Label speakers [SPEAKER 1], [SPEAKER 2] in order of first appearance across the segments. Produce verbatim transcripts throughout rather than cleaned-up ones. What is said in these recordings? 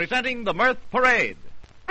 [SPEAKER 1] presenting the Mirth Parade.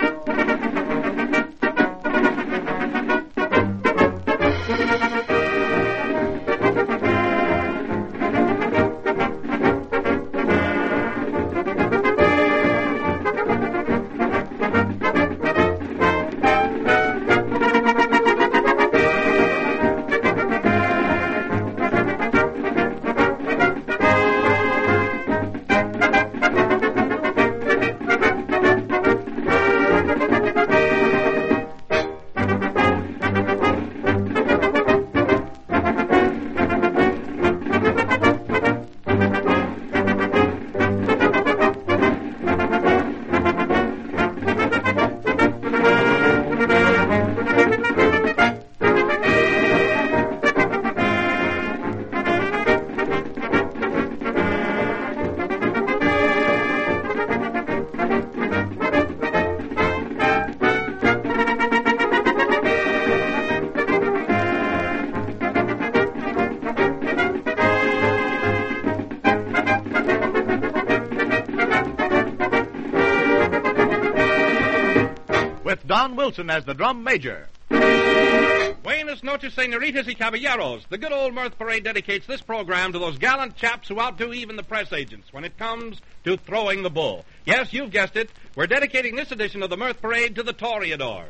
[SPEAKER 1] Don Wilson as the drum major.
[SPEAKER 2] Buenas noches, senoritas y caballeros. The good old Mirth Parade dedicates this program to those gallant chaps who outdo even the press agents when it comes to throwing the bull. Yes, you've guessed it. We're dedicating this edition of the Mirth Parade to the Toreadors.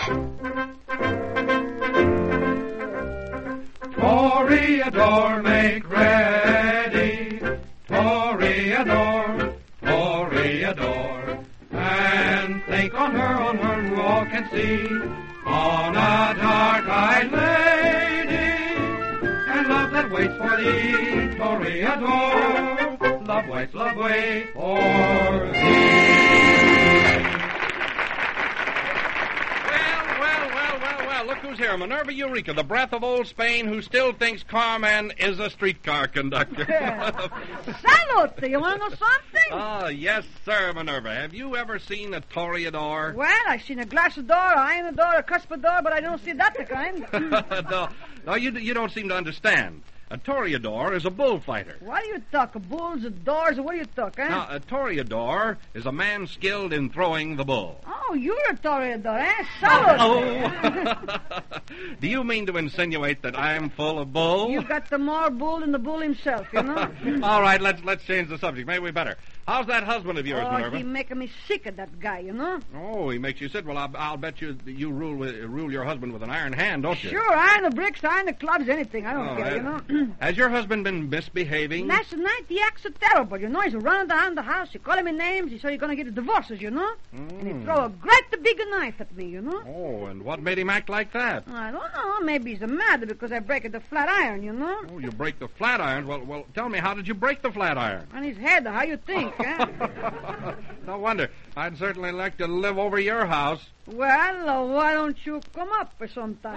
[SPEAKER 3] Toreador, make ready. Toreador, Toreador. And think on her, on her who all can see, on a dark-eyed lady, and love that waits for thee, Toreador, love waits, love waits for thee.
[SPEAKER 2] Well, well, well, well, well, look who's here. Minerva Eureka, the breath of old Spain, who still thinks Carman is a streetcar conductor.
[SPEAKER 4] Salute! You want to know something?
[SPEAKER 2] Ah, yes, sir, Minerva. Have you ever seen a Toreador?
[SPEAKER 4] Well, I've seen a glass door, a iron door, a cuspidor, but I don't see that the kind.
[SPEAKER 2] no, no you, you don't seem to understand. A Toreador is a bullfighter.
[SPEAKER 4] What do you talk? Bulls, doors, what do you talk, eh?
[SPEAKER 2] Now, a Toreador is a man skilled in throwing the bull.
[SPEAKER 4] Oh, you're a Toreador, eh? Salute!
[SPEAKER 2] Oh. Do you mean to insinuate that I'm full of bull?
[SPEAKER 4] You got the more bull than the bull himself, you know?
[SPEAKER 2] All right, let's let's change the subject. Maybe we better. How's that husband of yours,
[SPEAKER 4] oh,
[SPEAKER 2] Minerva?
[SPEAKER 4] he making me sick of that guy, you know?
[SPEAKER 2] Oh, he makes you sick. Well, I'll, I'll bet you you rule with, rule your husband with an iron hand, don't you?
[SPEAKER 4] Sure, iron the bricks, iron the clubs, anything. I don't
[SPEAKER 2] oh,
[SPEAKER 4] care,
[SPEAKER 2] that,
[SPEAKER 4] you know?
[SPEAKER 2] Has your husband been misbehaving?
[SPEAKER 4] Last night, he acts so terrible, you know? He's running around the house. He call him names. He said he's going to get the divorces, you know? Mm. And he throw a great big knife at me, you know?
[SPEAKER 2] Oh, and what made him act like that?
[SPEAKER 4] I don't know. Maybe he's mad because I break the flat iron, you know?
[SPEAKER 2] Oh, you break the flat iron? Well, well, tell me, how did you break the flat iron?
[SPEAKER 4] On his head. How you think, eh?
[SPEAKER 2] No wonder. I'd certainly like to live over your house.
[SPEAKER 4] Well, uh, why don't you come up sometime?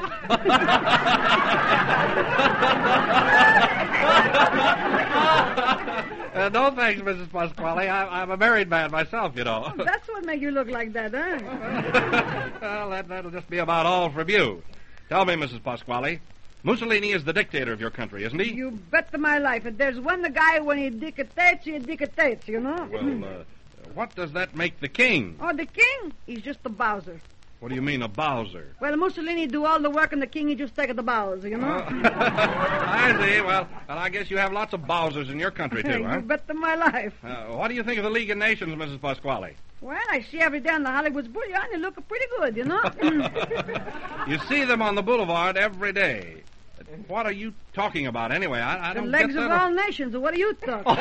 [SPEAKER 2] uh, no thanks, Missus Pasquale. I, I'm a married man myself, you know.
[SPEAKER 4] Oh, that's what makes you look like that, huh?
[SPEAKER 2] Well, that, that'll just be about all from you. Tell me, Missus Pasquale, Mussolini is the dictator of your country, isn't he?
[SPEAKER 4] You bet my life. If there's one guy when he dictates, he dictates, you know?
[SPEAKER 2] Well, uh, what does that make the king?
[SPEAKER 4] Oh, the king? He's just a Bowser.
[SPEAKER 2] What do you mean, a Bowser?
[SPEAKER 4] Well, Mussolini do all the work, and the king, he just take the bows, you know?
[SPEAKER 2] Uh, I see. Well, well, I guess you have lots of Bowsers in your country, too, huh?
[SPEAKER 4] You bet my life.
[SPEAKER 2] Uh, what do you think of the League of Nations, Missus Pasquale?
[SPEAKER 4] Well, I see every day on the Hollywood Boulevard, and they look pretty good, you know?
[SPEAKER 2] You see them on the boulevard every day. What are you talking about, anyway? I, I
[SPEAKER 4] the
[SPEAKER 2] don't
[SPEAKER 4] legs
[SPEAKER 2] get
[SPEAKER 4] of
[SPEAKER 2] that.
[SPEAKER 4] all nations. What do you talk?
[SPEAKER 2] oh,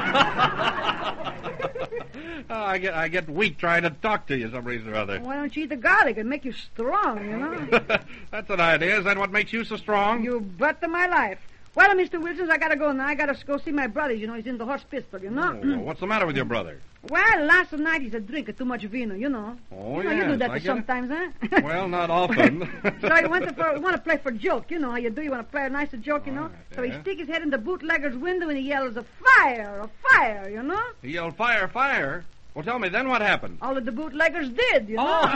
[SPEAKER 2] I get I get weak trying to talk to you some reason or other.
[SPEAKER 4] Why don't you eat the garlic? It'd make you strong, you know?
[SPEAKER 2] That's an idea. Is that what makes you so strong?
[SPEAKER 4] You bet my life. Well, Mister Wilson, I gotta go now. I gotta go see my brother. You know, he's in the hospital, you know?
[SPEAKER 2] Oh, well, what's the matter with your brother?
[SPEAKER 4] Well, last night he's a drinking too much vino, you know.
[SPEAKER 2] Oh,
[SPEAKER 4] you know,
[SPEAKER 2] yes,
[SPEAKER 4] you do that
[SPEAKER 2] I get
[SPEAKER 4] sometimes,
[SPEAKER 2] it.
[SPEAKER 4] huh?
[SPEAKER 2] Well, not often.
[SPEAKER 4] So he went to for, want to play for joke, you know how you do. You want to play a nicer joke, you know?
[SPEAKER 2] Right,
[SPEAKER 4] so he
[SPEAKER 2] yeah.
[SPEAKER 4] sticks his head in the bootlegger's window and he yells, a fire, a fire, you know?
[SPEAKER 2] He yelled, fire, fire. Well, tell me, then what happened?
[SPEAKER 4] All of the bootleggers did, you know?
[SPEAKER 2] Oh.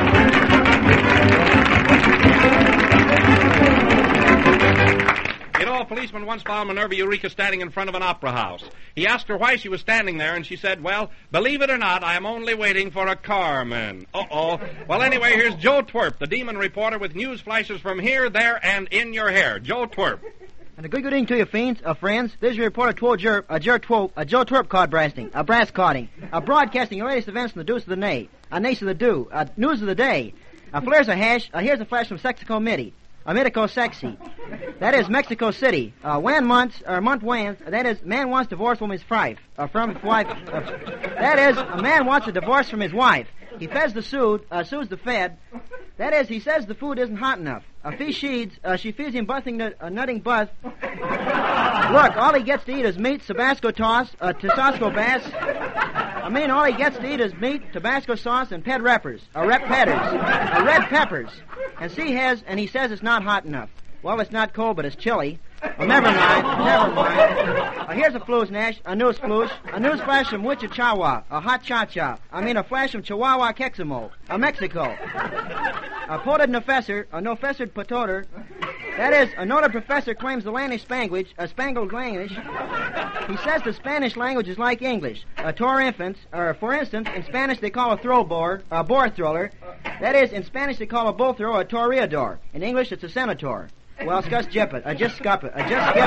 [SPEAKER 5] It
[SPEAKER 2] know, a policeman once found Minerva Eureka standing in front of an opera house. He asked her why she was standing there, and she said, well, believe it or not, I am only waiting for a Carmen. Uh-oh. Well, anyway, here's Joe Twerp, the demon reporter, with news flashes from here, there, and in your hair. Joe Twerp.
[SPEAKER 5] And a good good evening to you, fiends, uh, friends. This is your reporter, Two Jerp, a Jer Twerp, a Joe Twerp card brasting, a brass carding, a broadcasting your latest events from the deuce of the nay, a nace of the do, a news of the day. A flare's a hash, uh, here's a flash from Sexico Midi, a Mexico sexy. That is Mexico City. Uh, Wan months, or month wans, that is, man wants divorce from his wife, uh, from his wife. Uh, that is, a man wants a divorce from his wife. He feds the sued, uh, sues the fed. That is, he says the food isn't hot enough. Uh, he sheeds, uh, she feeds him busting nut, uh, nutting buzz. Look, all he gets to eat is meat, Tabasco toss, uh, Tasasco bass. I mean, all he gets to eat is meat, Tabasco sauce, and ped reppers, uh, rep peppers, uh, red peppers. And she has, and he says it's not hot enough. Well, it's not cold, but it's chilly. Well, never mind, never mind. Uh, here's a floosh, Nash, a news floosh, a news flash from Wichita, a hot cha-cha. I mean, a flash from Chihuahua, Queximo, a Mexico. A potted professor, a no-fessered pototer. That is, a noted professor claims the Landish Spanglish, a spangled language. He says the Spanish language is like English. A tor infants, or for instance, in Spanish they call a throw board, a boar thriller. That is, in Spanish they call a bull thrower a toreador. In English, it's a senator. Well, scuss jippet. I just scup it. I just skip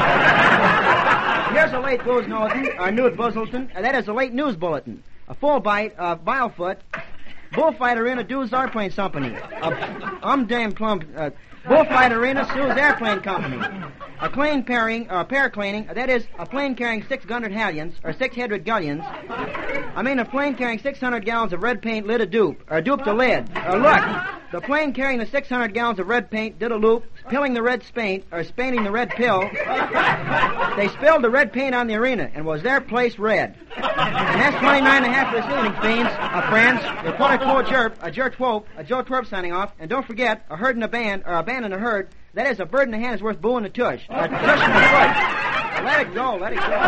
[SPEAKER 5] it. Here's a late booze notin, a nude buzzleton. Uh, that is a late news bulletin. A full bite of Bilefoot. Bullfighter in a dues airplane company. A um damn plump. Uh, bullfighter in a sues airplane company. A plane pairing, or uh, paraplaning. Uh, that is a plane carrying six hundred hallions, or six hundred gullions. I mean a plane carrying six hundred gallons of red paint lit a dupe, or duped a lid. Or look. The plane carrying the six hundred gallons of red paint did a loop, pilling the red spaint, or spainting the red pill. They spilled the red paint on the arena, and was their place red. And that's twenty-nine and a half for this evening, fiends, uh, friends. Reporter Two Jerp, a Jer Twerp, a Joe Twerp signing off. And don't forget, a herd in a band, or a band in a herd, that is, a bird in the hand is worth booing a tush. A tush in the foot. Let it go, let it go.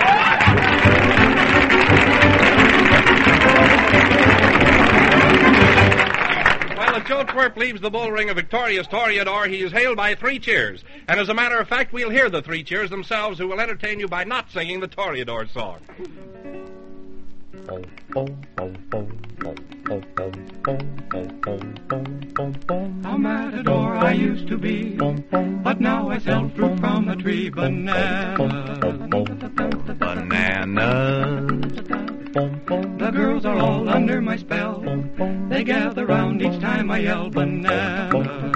[SPEAKER 2] Well, if Joe Twerp leaves the bull ring of victorious Toreador, he is hailed by three cheers. And as a matter of fact, we'll hear the three cheers themselves, who will entertain you by not singing the Toreador song.
[SPEAKER 3] A matador I used to be, but now I sell fruit from a tree. Banana,
[SPEAKER 1] Banana.
[SPEAKER 3] the girls are all under my spell. They gather round each time I yell banana.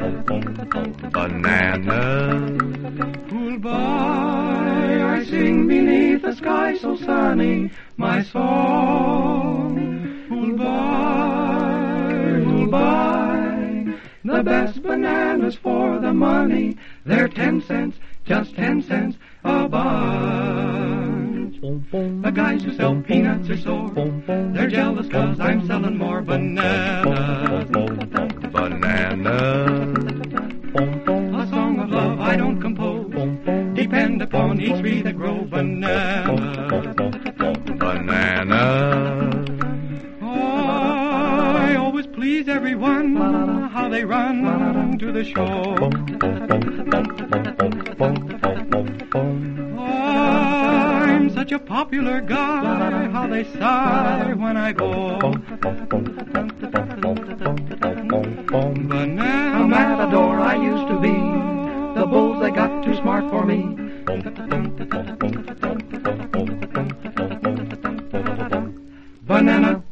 [SPEAKER 1] Banana.
[SPEAKER 3] Who'll buy? I sing beneath a sky so sunny my song. Who'll buy? Who'll buy the best bananas for the money? They're ten cents, just ten cents a bunch. The guys who sell peanuts are sore. They're jealous 'cause I'm selling more bananas.
[SPEAKER 1] Banana.
[SPEAKER 3] A song of love I don't compose. Depend upon each tree that grow bananas.
[SPEAKER 1] Banana.
[SPEAKER 3] I always please everyone. How they run to the show. I'm such a popular guy. How they sigh when I go. Banana. A matador I used to be. The bulls, they got too smart for me. Banana.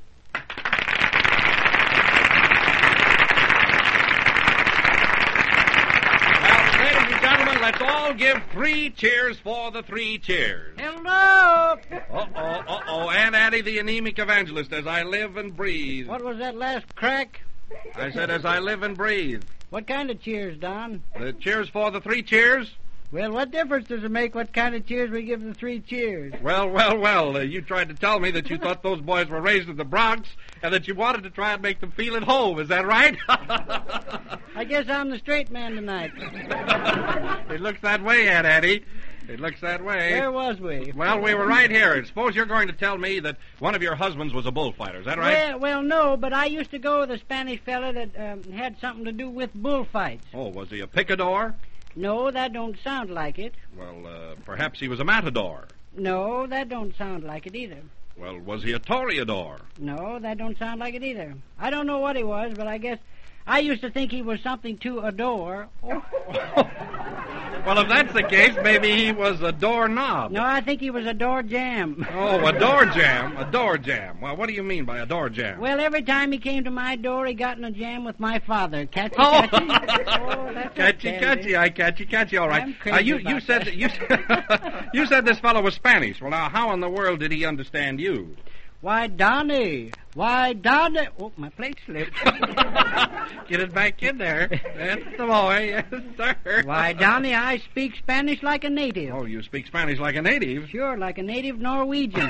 [SPEAKER 2] Let's all give three cheers for the three cheers.
[SPEAKER 6] Hello!
[SPEAKER 2] Uh-oh, uh-oh. Aunt Addie, the anemic evangelist, as I live and breathe.
[SPEAKER 6] What was that last crack?
[SPEAKER 2] I said, as I live and breathe.
[SPEAKER 6] What kind of cheers, Don?
[SPEAKER 2] The cheers for the three cheers?
[SPEAKER 6] Well, what difference does it make what kind of cheers we give the three cheers?
[SPEAKER 2] Well, well, well, uh, you tried to tell me that you thought those boys were raised in the Bronx and that you wanted to try and make them feel at home. Is that right?
[SPEAKER 6] I guess I'm the straight man tonight.
[SPEAKER 2] It looks that way, Aunt Addie. It looks that way.
[SPEAKER 6] Where was we?
[SPEAKER 2] Well, we were right here. Suppose you're going to tell me that one of your husbands was a bullfighter. Is that right?
[SPEAKER 6] Well, well, no, but I used to go with a Spanish fella that um, had something to do with bullfights.
[SPEAKER 2] Oh, was he a picador?
[SPEAKER 6] No, that don't sound like it.
[SPEAKER 2] Well, uh, perhaps he was a matador.
[SPEAKER 6] No, that don't sound like it either.
[SPEAKER 2] Well, was he a toreador?
[SPEAKER 6] No, that don't sound like it either. I don't know what he was, but I guess I used to think he was something to adore. Oh.
[SPEAKER 2] Well, if that's the case, maybe he was a doorknob.
[SPEAKER 6] No, I think he was a door jam.
[SPEAKER 2] Oh, a door jam. A door jam. Well, what do you mean by a door jam?
[SPEAKER 6] Well, every time he came to my door, he got in a jam with my father. Catchy,
[SPEAKER 2] Oh.
[SPEAKER 6] catchy. Oh, that's
[SPEAKER 2] Catchy,
[SPEAKER 6] a
[SPEAKER 2] catchy, I catchy, catchy. All right.
[SPEAKER 6] I'm crazy
[SPEAKER 2] Uh, you,
[SPEAKER 6] about
[SPEAKER 2] you said
[SPEAKER 6] that.
[SPEAKER 2] you said, you said this fellow was Spanish. Well, now, how in the world did he understand you?
[SPEAKER 6] Why, Donnie. Why, Donnie. Oh, my plate slipped.
[SPEAKER 2] Get it back in there. That's the boy. Yes, sir.
[SPEAKER 6] Why, Donnie, I speak Spanish like a native.
[SPEAKER 2] Oh, you speak Spanish like a native.
[SPEAKER 6] Sure, like a native Norwegian.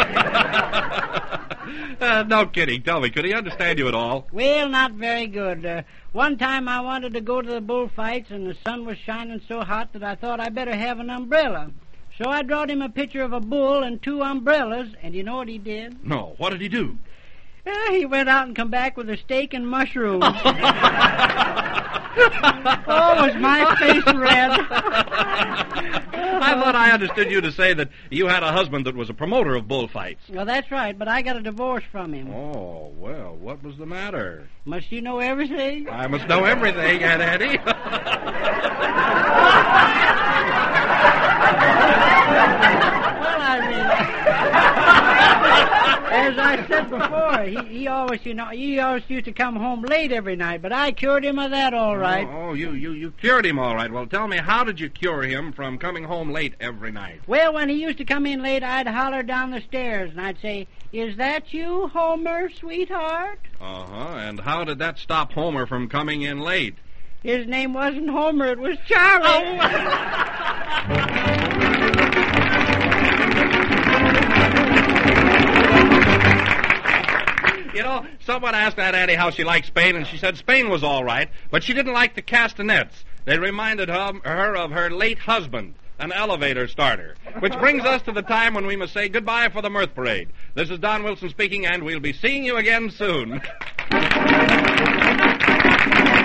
[SPEAKER 2] uh, no kidding. Tell me, could he understand you at all?
[SPEAKER 6] Well, not very good. Uh, one time I wanted to go to the bullfights, and the sun was shining so hot that I thought I better have an umbrella. So I brought him a picture of a bull and two umbrellas, and you know what he did?
[SPEAKER 2] No. What did he do?
[SPEAKER 6] Uh, he went out and come back with a steak and mushrooms. Oh, was my face red.
[SPEAKER 2] I thought I understood you to say that you had a husband that was a promoter of bullfights.
[SPEAKER 6] Well, that's right, but I got a divorce from him.
[SPEAKER 2] Oh, well, what was the matter?
[SPEAKER 6] Must you know everything?
[SPEAKER 2] I must know everything, Aunt Eddie.
[SPEAKER 6] Well, I mean, as I said before, he, he always, you know, he always used to come home late every night, but I cured him of that all right.
[SPEAKER 2] Oh, oh, you, you, you cured him all right. Well, tell me, how did you cure him from coming home late every night?
[SPEAKER 6] Well, when he used to come in late, I'd holler down the stairs, and I'd say, "Is that you, Homer, sweetheart?"
[SPEAKER 2] Uh-huh, and how did that stop Homer from coming in late?
[SPEAKER 6] His name wasn't Homer, it was Charlie.
[SPEAKER 2] You know, someone asked Aunt Addie how she liked Spain, and she said Spain was all right, but she didn't like the castanets. They reminded her, her of her late husband, an elevator starter. Which brings us to the time when we must say goodbye for the Mirth Parade. This is Don Wilson speaking, and we'll be seeing you again soon.